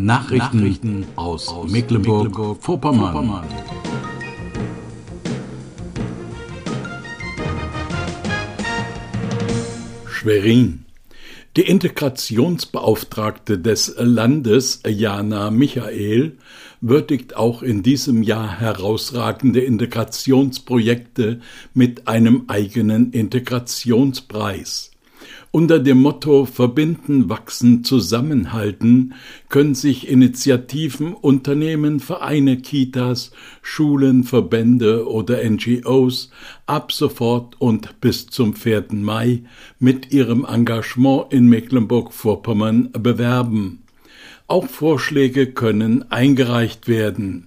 Nachrichten aus Mecklenburg-Vorpommern. Schwerin. Die Integrationsbeauftragte des Landes, Jana Michael, würdigt auch in diesem Jahr herausragende Integrationsprojekte mit einem eigenen Integrationspreis. Unter dem Motto Verbinden, Wachsen, Zusammenhalten können sich Initiativen, Unternehmen, Vereine, Kitas, Schulen, Verbände oder NGOs ab sofort und bis zum 4. Mai mit ihrem Engagement in Mecklenburg-Vorpommern bewerben. Auch Vorschläge können eingereicht werden.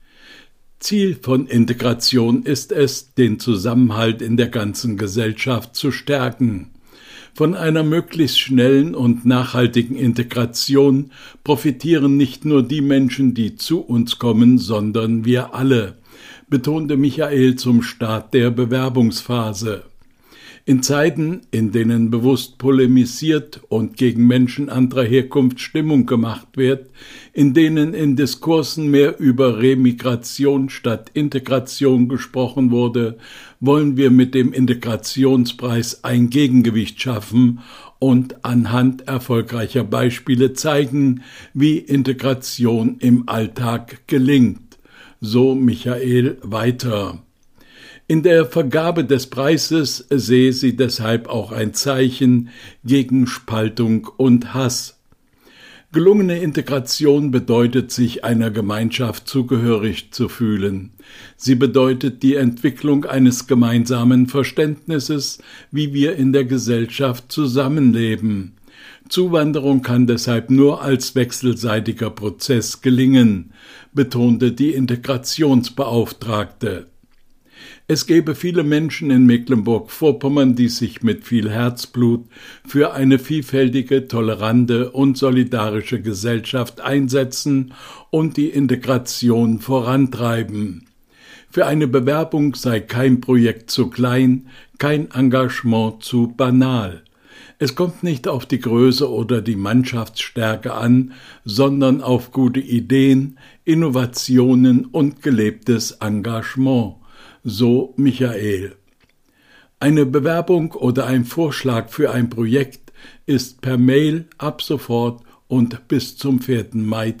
Ziel von Integration ist es, den Zusammenhalt in der ganzen Gesellschaft zu stärken. Von einer möglichst schnellen und nachhaltigen Integration profitieren nicht nur die Menschen, die zu uns kommen, sondern wir alle, betonte Michael zum Start der Bewerbungsphase. In Zeiten, in denen bewusst polemisiert und gegen Menschen anderer Herkunft Stimmung gemacht wird, in denen in Diskursen mehr über Remigration statt Integration gesprochen wurde, wollen wir mit dem Integrationspreis ein Gegengewicht schaffen und anhand erfolgreicher Beispiele zeigen, wie Integration im Alltag gelingt. So Michael weiter. In der Vergabe des Preises sehe sie deshalb auch ein Zeichen gegen Spaltung und Hass. Gelungene Integration bedeutet, sich einer Gemeinschaft zugehörig zu fühlen. Sie bedeutet die Entwicklung eines gemeinsamen Verständnisses, wie wir in der Gesellschaft zusammenleben. Zuwanderung kann deshalb nur als wechselseitiger Prozess gelingen, betonte die Integrationsbeauftragte. Es gäbe viele Menschen in Mecklenburg-Vorpommern, die sich mit viel Herzblut für eine vielfältige, tolerante und solidarische Gesellschaft einsetzen und die Integration vorantreiben. Für eine Bewerbung sei kein Projekt zu klein, kein Engagement zu banal. Es kommt nicht auf die Größe oder die Mannschaftsstärke an, sondern auf gute Ideen, Innovationen und gelebtes Engagement. So Michael. Eine Bewerbung oder ein Vorschlag für ein Projekt ist per Mail ab sofort und bis zum 4. Mai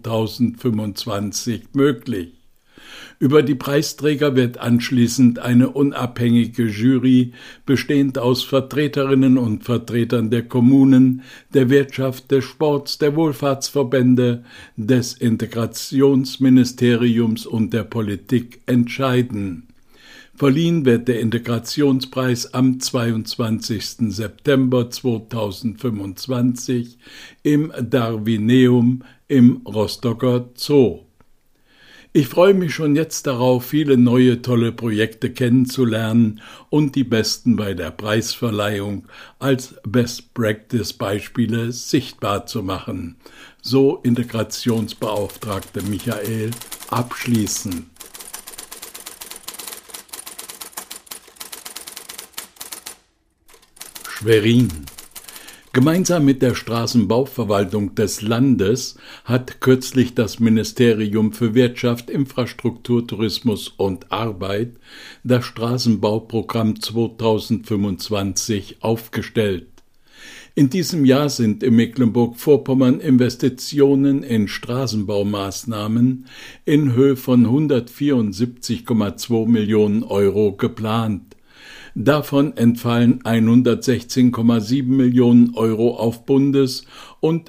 2025 möglich. Über die Preisträger wird anschließend eine unabhängige Jury, bestehend aus Vertreterinnen und Vertretern der Kommunen, der Wirtschaft, des Sports, der Wohlfahrtsverbände, des Integrationsministeriums und der Politik entscheiden. Verliehen wird der Integrationspreis am 22. September 2025 im Darwineum im Rostocker Zoo. Ich freue mich schon jetzt darauf, viele neue tolle Projekte kennenzulernen und die besten bei der Preisverleihung als Best-Practice-Beispiele sichtbar zu machen. So Integrationsbeauftragte Michael abschließend. Schwerin. Gemeinsam mit der Straßenbauverwaltung des Landes hat kürzlich das Ministerium für Wirtschaft, Infrastruktur, Tourismus und Arbeit das Straßenbauprogramm 2025 aufgestellt. In diesem Jahr sind in Mecklenburg-Vorpommern Investitionen in Straßenbaumaßnahmen in Höhe von 174,2 Millionen Euro geplant. Davon entfallen 116,7 Millionen Euro auf Bundes- und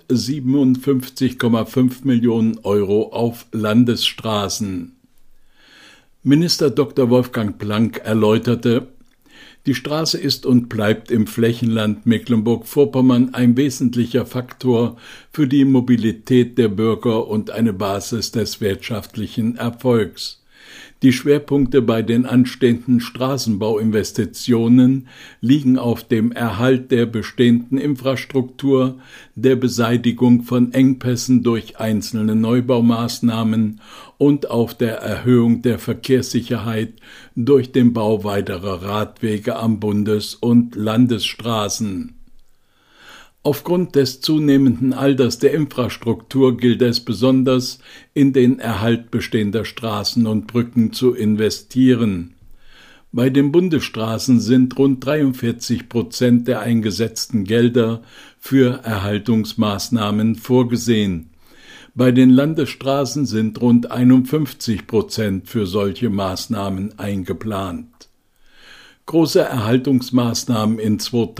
57,5 Millionen Euro auf Landesstraßen. Minister Dr. Wolfgang Planck erläuterte: Die Straße ist und bleibt im Flächenland Mecklenburg-Vorpommern ein wesentlicher Faktor für die Mobilität der Bürger und eine Basis des wirtschaftlichen Erfolgs. Die Schwerpunkte bei den anstehenden Straßenbauinvestitionen liegen auf dem Erhalt der bestehenden Infrastruktur, der Beseitigung von Engpässen durch einzelne Neubaumaßnahmen und auf der Erhöhung der Verkehrssicherheit durch den Bau weiterer Radwege am Bundes- und Landesstraßen. Aufgrund des zunehmenden Alters der Infrastruktur gilt es besonders, in den Erhalt bestehender Straßen und Brücken zu investieren. Bei den Bundesstraßen sind rund 43% der eingesetzten Gelder für Erhaltungsmaßnahmen vorgesehen. Bei den Landesstraßen sind rund 51% für solche Maßnahmen eingeplant. Große Erhaltungsmaßnahmen in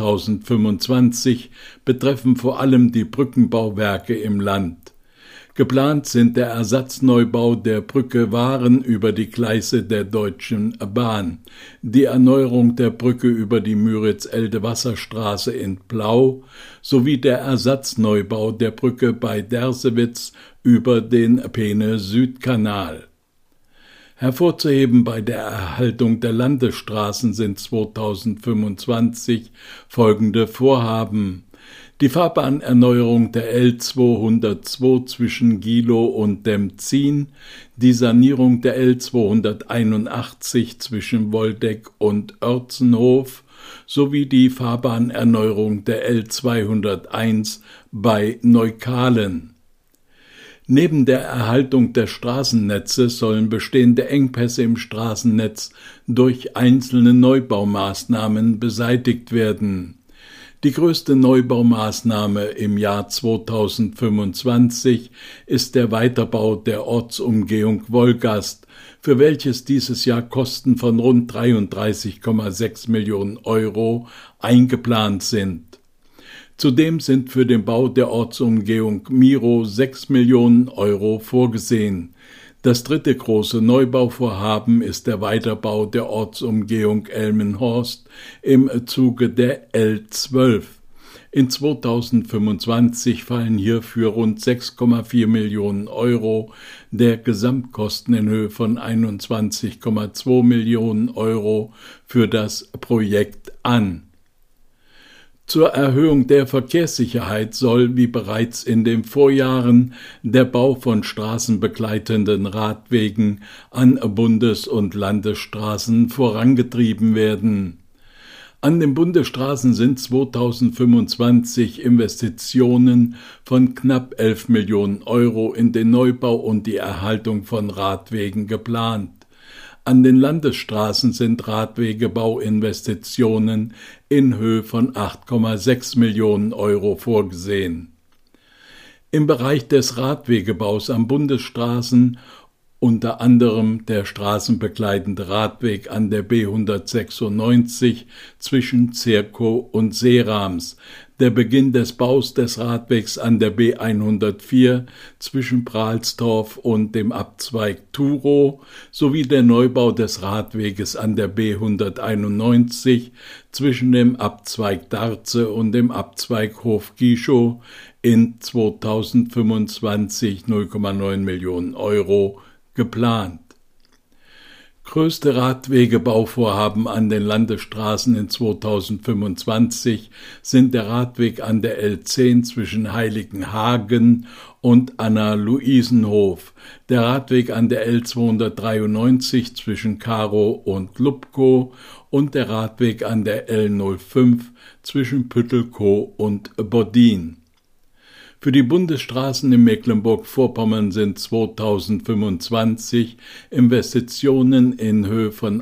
2025 betreffen vor allem die Brückenbauwerke im Land. Geplant sind der Ersatzneubau der Brücke Waren über die Gleise der Deutschen Bahn, die Erneuerung der Brücke über die Müritz-Elde-Wasserstraße in Plau sowie der Ersatzneubau der Brücke bei Dersewitz über den Peene-Süd-Kanal. Hervorzuheben bei der Erhaltung der Landesstraßen sind 2025 folgende Vorhaben: die Fahrbahnerneuerung der L202 zwischen Gilow und Demzin, die Sanierung der L281 zwischen Woldeck und Oertzenhof sowie die Fahrbahnerneuerung der L201 bei Neukalen. Neben der Erhaltung des Straßennetzes sollen bestehende Engpässe im Straßennetz durch einzelne Neubaumaßnahmen beseitigt werden. Die größte Neubaumaßnahme im Jahr 2025 ist der Weiterbau der Ortsumgehung Wolgast, für welches dieses Jahr Kosten von rund 33,6 Millionen Euro eingeplant sind. Zudem sind für den Bau der Ortsumgehung Miro 6 Millionen Euro vorgesehen. Das dritte große Neubauvorhaben ist der Weiterbau der Ortsumgehung Elmenhorst im Zuge der L12. In 2025 fallen hierfür rund 6,4 Millionen Euro der Gesamtkosten in Höhe von 21,2 Millionen Euro für das Projekt an. Zur Erhöhung der Verkehrssicherheit soll, wie bereits in den Vorjahren, der Bau von straßenbegleitenden Radwegen an Bundes- und Landesstraßen vorangetrieben werden. An den Bundesstraßen sind 2025 Investitionen von knapp 11 Millionen Euro in den Neubau und die Erhaltung von Radwegen geplant. An den Landesstraßen sind Radwegebauinvestitionen in Höhe von 8,6 Millionen Euro vorgesehen. Im Bereich des Radwegebaus an Bundesstraßen unter anderem der straßenbegleitende Radweg an der B196 zwischen Zirkow und Seerams, der Beginn des Baus des Radwegs an der B104 zwischen Prahlstorf und dem Abzweig Thurow sowie der Neubau des Radweges an der B191 zwischen dem Abzweig Darze und dem Abzweig Hof-Gieschow in 2025 0,9 Millionen Euro geplant. Größte Radwegebauvorhaben an den Landesstraßen in 2025 sind der Radweg an der L10 zwischen Heiligenhagen und Anna-Luisenhof, der Radweg an der L293 zwischen Karow und Lubkow und der Radweg an der L05 zwischen Püttelkow und Boddin. Für die Bundesstraßen in Mecklenburg-Vorpommern sind 2025 Investitionen in Höhe von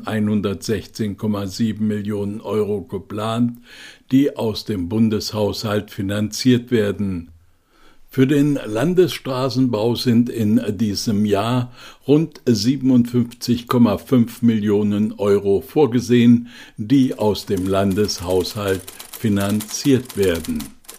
116,7 Millionen Euro geplant, die aus dem Bundeshaushalt finanziert werden. Für den Landesstraßenbau sind in diesem Jahr rund 57,5 Millionen Euro vorgesehen, die aus dem Landeshaushalt finanziert werden.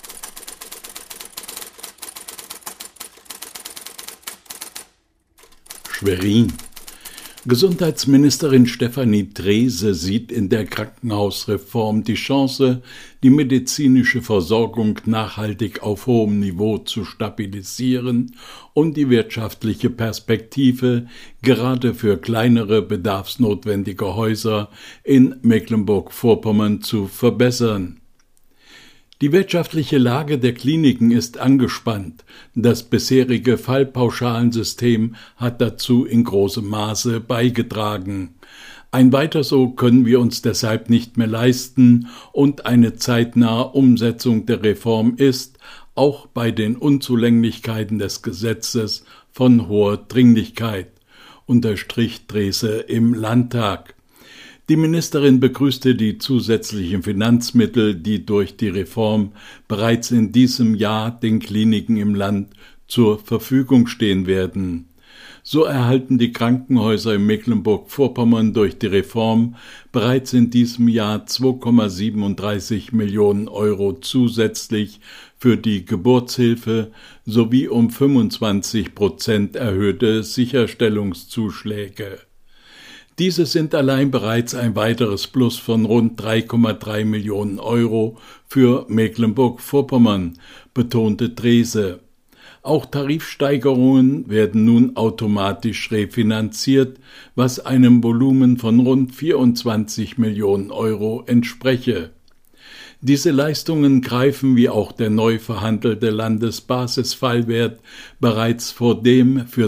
Schwerin. Gesundheitsministerin Stefanie Drese sieht in der Krankenhausreform die Chance, die medizinische Versorgung nachhaltig auf hohem Niveau zu stabilisieren und die wirtschaftliche Perspektive gerade für kleinere bedarfsnotwendige Häuser in Mecklenburg-Vorpommern zu verbessern. Die wirtschaftliche Lage der Kliniken ist angespannt. Das bisherige Fallpauschalensystem hat dazu in großem Maße beigetragen. Ein Weiter so können wir uns deshalb nicht mehr leisten und eine zeitnahe Umsetzung der Reform ist, auch bei den Unzulänglichkeiten des Gesetzes, von hoher Dringlichkeit, unterstrich Drese im Landtag. Die Ministerin begrüßte die zusätzlichen Finanzmittel, die durch die Reform bereits in diesem Jahr den Kliniken im Land zur Verfügung stehen werden. So erhalten die Krankenhäuser in Mecklenburg-Vorpommern durch die Reform bereits in diesem Jahr 2,37 Millionen Euro zusätzlich für die Geburtshilfe sowie um 25% erhöhte Sicherstellungszuschläge. Diese sind allein bereits ein weiteres Plus von rund 3,3 Millionen Euro für Mecklenburg-Vorpommern, betonte Drese. Auch Tarifsteigerungen werden nun automatisch refinanziert, was einem Volumen von rund 24 Millionen Euro entspreche. Diese Leistungen greifen wie auch der neu verhandelte Landesbasisfallwert bereits vor dem für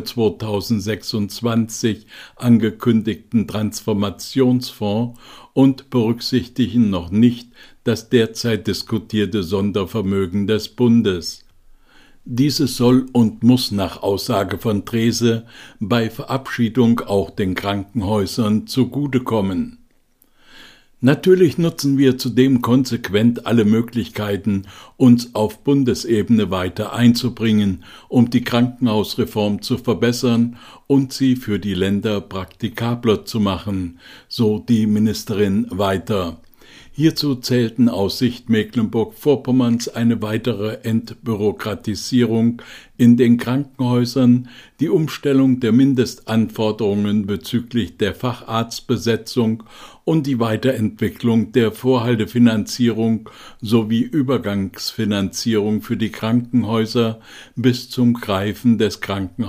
2026 angekündigten Transformationsfonds und berücksichtigen noch nicht das derzeit diskutierte Sondervermögen des Bundes. Dieses soll und muss nach Aussage von Drese bei Verabschiedung auch den Krankenhäusern zugutekommen. Natürlich nutzen wir zudem konsequent alle Möglichkeiten, uns auf Bundesebene weiter einzubringen, um die Krankenhausreform zu verbessern und sie für die Länder praktikabler zu machen, so die Ministerin weiter. Hierzu zählten aus Sicht Mecklenburg-Vorpommerns eine weitere Entbürokratisierung in den Krankenhäusern, die Umstellung der Mindestanforderungen bezüglich der Facharztbesetzung und die Weiterentwicklung der Vorhaltefinanzierung sowie Übergangsfinanzierung für die Krankenhäuser bis zum Greifen des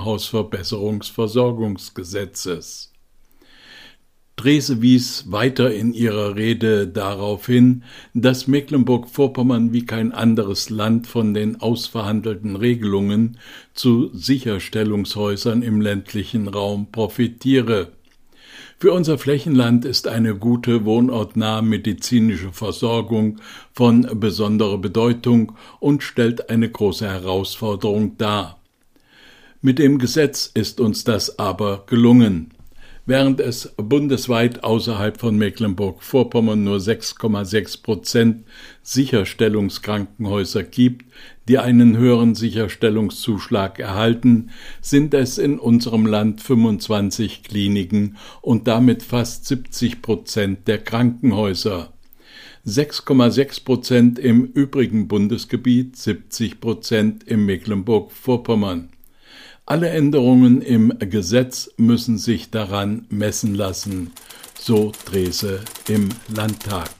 Krankenhausverbesserungsversorgungsgesetzes. Drese wies weiter in ihrer Rede darauf hin, dass Mecklenburg-Vorpommern wie kein anderes Land von den ausverhandelten Regelungen zu Sicherstellungshäusern im ländlichen Raum profitiere. Für unser Flächenland ist eine gute wohnortnahe medizinische Versorgung von besonderer Bedeutung und stellt eine große Herausforderung dar. Mit dem Gesetz ist uns das aber gelungen. Während es bundesweit außerhalb von Mecklenburg-Vorpommern nur 6,6% Sicherstellungskrankenhäuser gibt, die einen höheren Sicherstellungszuschlag erhalten, sind es in unserem Land 25 Kliniken und damit fast 70% der Krankenhäuser. 6,6% im übrigen Bundesgebiet, 70% in Mecklenburg-Vorpommern. Alle Änderungen im Gesetz müssen sich daran messen lassen, so Drese im Landtag.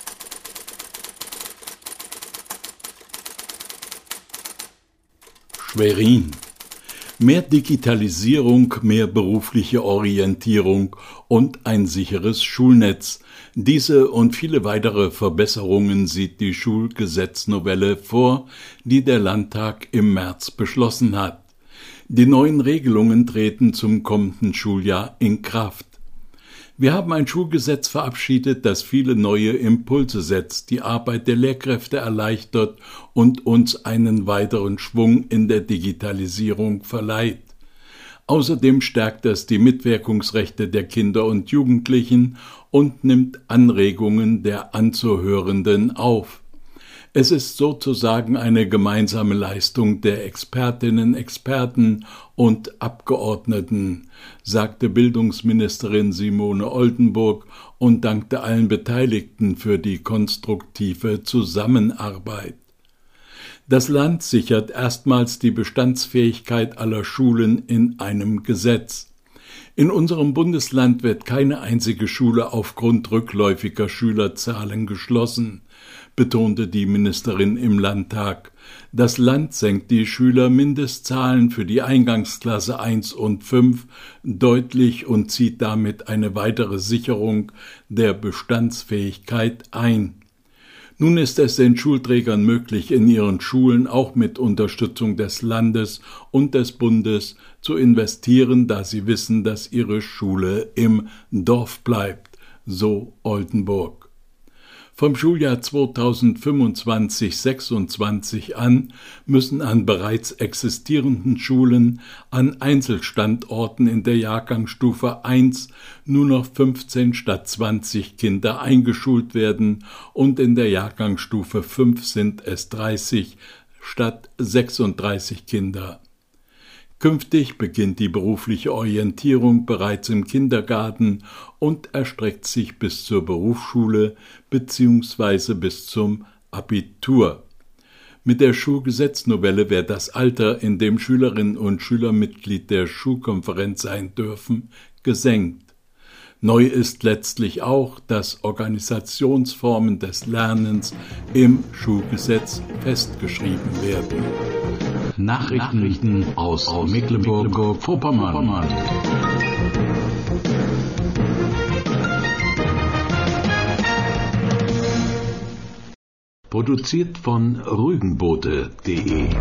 Schwerin. Mehr Digitalisierung, mehr berufliche Orientierung und ein sicheres Schulnetz. Diese und viele weitere Verbesserungen sieht die Schulgesetznovelle vor, die der Landtag im März beschlossen hat. Die neuen Regelungen treten zum kommenden Schuljahr in Kraft. Wir haben ein Schulgesetz verabschiedet, das viele neue Impulse setzt, die Arbeit der Lehrkräfte erleichtert und uns einen weiteren Schwung in der Digitalisierung verleiht. Außerdem stärkt es die Mitwirkungsrechte der Kinder und Jugendlichen und nimmt Anregungen der Anzuhörenden auf. Es ist sozusagen eine gemeinsame Leistung der Expertinnen, Experten und Abgeordneten, sagte Bildungsministerin Simone Oldenburg und dankte allen Beteiligten für die konstruktive Zusammenarbeit. Das Land sichert erstmals die Bestandsfähigkeit aller Schulen in einem Gesetz. In unserem Bundesland wird keine einzige Schule aufgrund rückläufiger Schülerzahlen geschlossen, betonte die Ministerin im Landtag. Das Land senkt die Schülermindestzahlen für die Eingangsklasse 1 und 5 deutlich und zieht damit eine weitere Sicherung der Bestandsfähigkeit ein. Nun ist es den Schulträgern möglich, in ihren Schulen auch mit Unterstützung des Landes und des Bundes zu investieren, da sie wissen, dass ihre Schule im Dorf bleibt. so Oldenburg. Vom Schuljahr 2025/26 an müssen an bereits existierenden Schulen an Einzelstandorten in der Jahrgangsstufe 1 nur noch 15 statt 20 Kinder eingeschult werden und in der Jahrgangsstufe 5 sind es 30 statt 36 Kinder. Künftig beginnt die berufliche Orientierung bereits im Kindergarten und erstreckt sich bis zur Berufsschule bzw. bis zum Abitur. Mit der Schulgesetznovelle wird das Alter, in dem Schülerinnen und Schüler Mitglied der Schulkonferenz sein dürfen, gesenkt. Neu ist letztlich auch, dass Organisationsformen des Lernens im Schulgesetz festgeschrieben werden. Nachrichten aus Mecklenburg-Vorpommern. Produziert von rügenboote.de